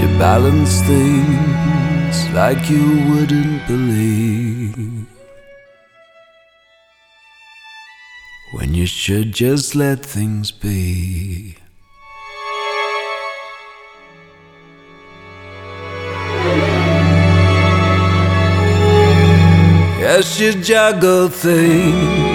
you balance things like you wouldn't believe, when you should just let things be. Yes, you juggle things